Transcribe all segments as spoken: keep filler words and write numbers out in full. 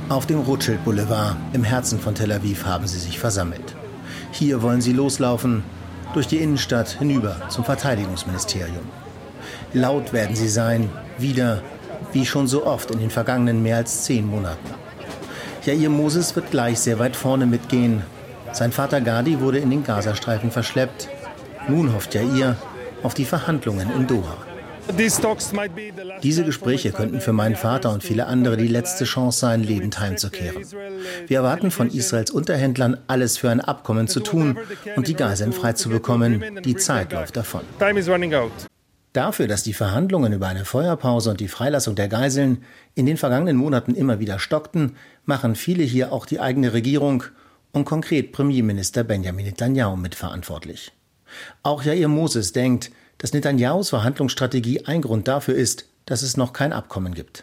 Auf dem Rothschild Boulevard im Herzen von Tel Aviv haben sie sich versammelt. Hier wollen sie loslaufen, durch die Innenstadt hinüber zum Verteidigungsministerium. Laut werden sie sein, wieder, wie schon so oft in den vergangenen mehr als zehn Monaten. Jair Moses wird gleich sehr weit vorne mitgehen. Sein Vater Gadi wurde in den Gazastreifen verschleppt. Nun hofft Jair auf die Verhandlungen in Doha. Diese Gespräche könnten für meinen Vater und viele andere die letzte Chance sein, lebend heimzukehren. Wir erwarten von Israels Unterhändlern, alles für ein Abkommen zu tun und die Geiseln freizubekommen. Die Zeit läuft davon. Dafür, dass die Verhandlungen über eine Feuerpause und die Freilassung der Geiseln in den vergangenen Monaten immer wieder stockten, machen viele hier auch die eigene Regierung und konkret Premierminister Benjamin Netanyahu mitverantwortlich. Auch Jair Moses denkt, dass Netanyahus Verhandlungsstrategie ein Grund dafür ist, dass es noch kein Abkommen gibt.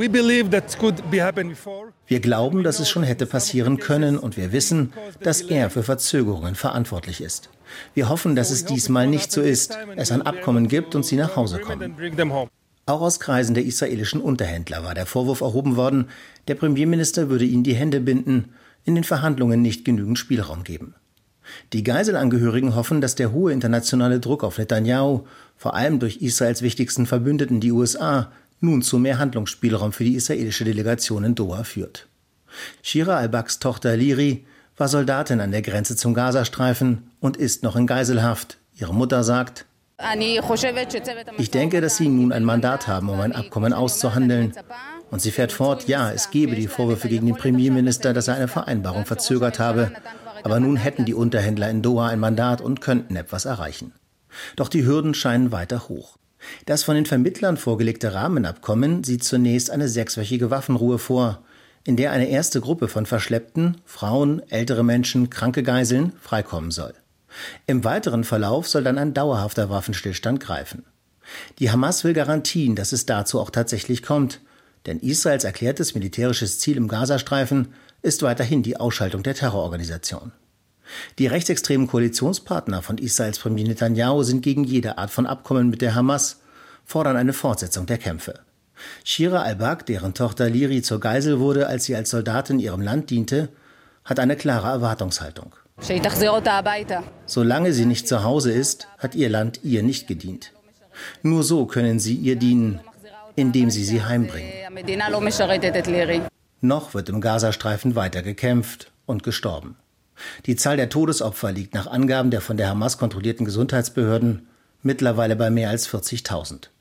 Wir glauben, dass es schon hätte passieren können und wir wissen, dass er für Verzögerungen verantwortlich ist. Wir hoffen, dass es diesmal nicht so ist, es ein Abkommen gibt und sie nach Hause kommen. Auch aus Kreisen der israelischen Unterhändler war der Vorwurf erhoben worden, der Premierminister würde ihnen die Hände binden, in den Verhandlungen nicht genügend Spielraum geben. Die Geiselangehörigen hoffen, dass der hohe internationale Druck auf Netanyahu, vor allem durch Israels wichtigsten Verbündeten, die U S A, nun zu mehr Handlungsspielraum für die israelische Delegation in Doha führt. Shira al-Baks Tochter Liri war Soldatin an der Grenze zum Gazastreifen und ist noch in Geiselhaft. Ihre Mutter sagt: Ich denke, dass sie nun ein Mandat haben, um ein Abkommen auszuhandeln. Und sie fährt fort, ja, es gebe die Vorwürfe gegen den Premierminister, dass er eine Vereinbarung verzögert habe. Aber nun hätten die Unterhändler in Doha ein Mandat und könnten etwas erreichen. Doch die Hürden scheinen weiter hoch. Das von den Vermittlern vorgelegte Rahmenabkommen sieht zunächst eine sechswöchige Waffenruhe vor, in der eine erste Gruppe von Verschleppten, Frauen, ältere Menschen, kranke Geiseln, freikommen soll. Im weiteren Verlauf soll dann ein dauerhafter Waffenstillstand greifen. Die Hamas will Garantien, dass es dazu auch tatsächlich kommt, denn Israels erklärtes militärisches Ziel im Gazastreifen ist weiterhin die Ausschaltung der Terrororganisation. Die rechtsextremen Koalitionspartner von Israels Premier Netanyahu sind gegen jede Art von Abkommen mit der Hamas, fordern eine Fortsetzung der Kämpfe. Shira al-Bak, deren Tochter Liri zur Geisel wurde, als sie als Soldatin ihrem Land diente, hat eine klare Erwartungshaltung. Solange sie nicht zu Hause ist, hat ihr Land ihr nicht gedient. Nur so können sie ihr dienen, indem sie sie heimbringen. Noch wird im Gazastreifen weiter gekämpft und gestorben. Die Zahl der Todesopfer liegt nach Angaben der von der Hamas kontrollierten Gesundheitsbehörden mittlerweile bei mehr als vierzigtausend.